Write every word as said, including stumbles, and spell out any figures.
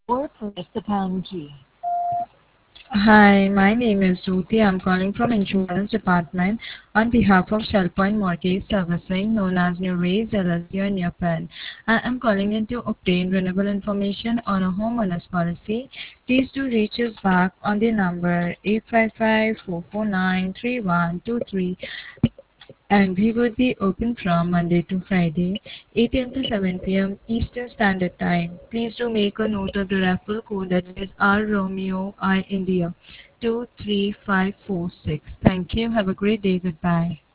or press the pound key. Hi, my name is Jyoti. I'm calling from Insurance Department on behalf of Shellpoint Mortgage Servicing, known as New Rays L L C or NewPen. I am calling in to obtain renewable information on a homeowner's policy. Please do reach us back on the number eight five five, four four nine, three one two three, and we would be open from Monday to Friday, eight a m to seven p m Eastern Standard Time. Please do make a note of the referral code, that is R Romeo I India two three five four six. Thank you. Have a great day. Goodbye.